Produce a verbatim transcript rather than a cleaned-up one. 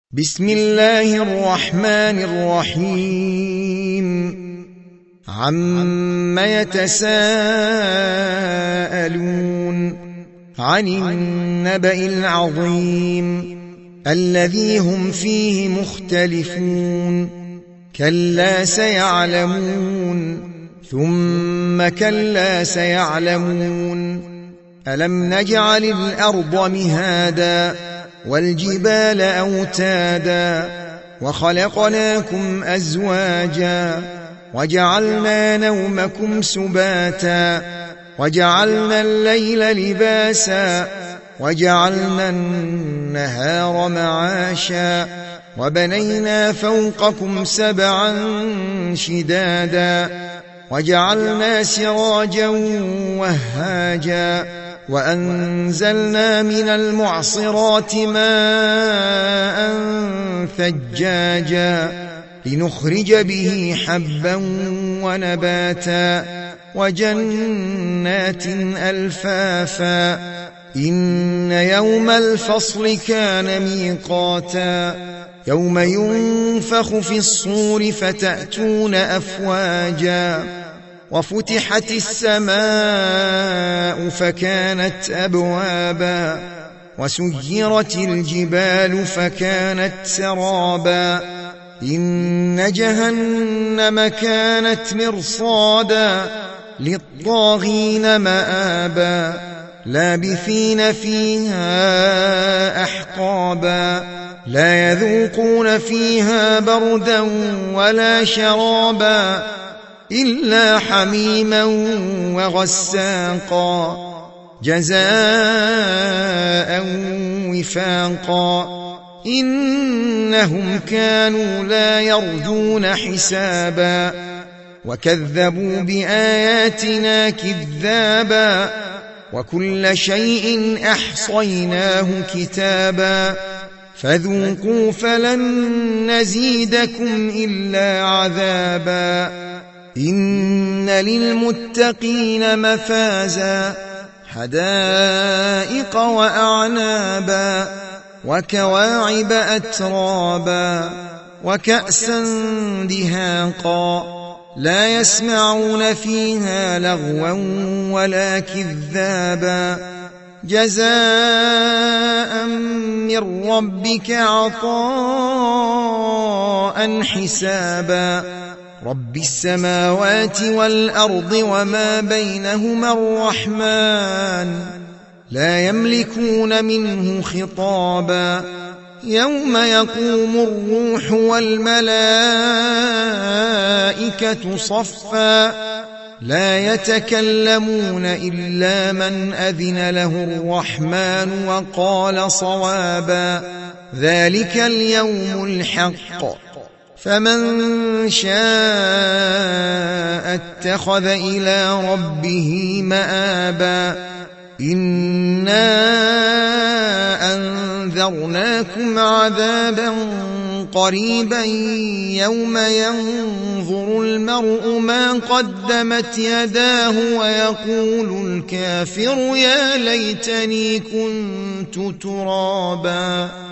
بسم الله الرحمن الرحيم عم يتساءلون عن النبأ العظيم الذي هم فيه مختلفون كلا سيعلمون ثم كلا سيعلمون ألم نجعل الأرض مهادا والجبال أوتادا وخلقناكم أزواجا وجعلنا نومكم سباتا وجعلنا الليل لباسا وجعلنا النهار معاشا وبنينا فوقكم سبعا شدادا وجعلنا سراجا وهاجا وأنزلنا من المعصرات ماء ثجاجا لنخرج به حبا ونباتا وجنات ألفافا إن يوم الفصل كان ميقاتا يوم ينفخ في الصور فتأتون أفواجا وفتحت السماء فكانت أبوابا وسيرت الجبال فكانت سرابا إن جهنم كانت مرصادا للطاغين مآبا لابثين فيها أحقابا لا يذوقون فيها بردا ولا شرابا إلا حميما وغساقا جزاء وفاقا إنهم كانوا لا يرجون حسابا وكذبوا بآياتنا كذابا وكل شيء أحصيناه كتابا فذوقوا فلن نزيدكم إلا عذابا إن للمتقين مفازا حدائق وأعنابا وكواعب أترابا وكأسا دهاقا لا يسمعون فيها لغوا ولا كذابا جزاء من ربك عطاء حسابا رب السماوات والأرض وما بينهما الرحمن لا يملكون منه خطابا يوم يقوم الروح والملائكة صفا لا يتكلمون إلا من أذن له الرحمن وقال صوابا ذلك اليوم الحق فمن شاء اتخذ إلى ربه مآبا إنا أنذرناكم عذابا قريبا يوم ينظر المرء ما قدمت يداه ويقول الكافر يا ليتني كنت ترابا.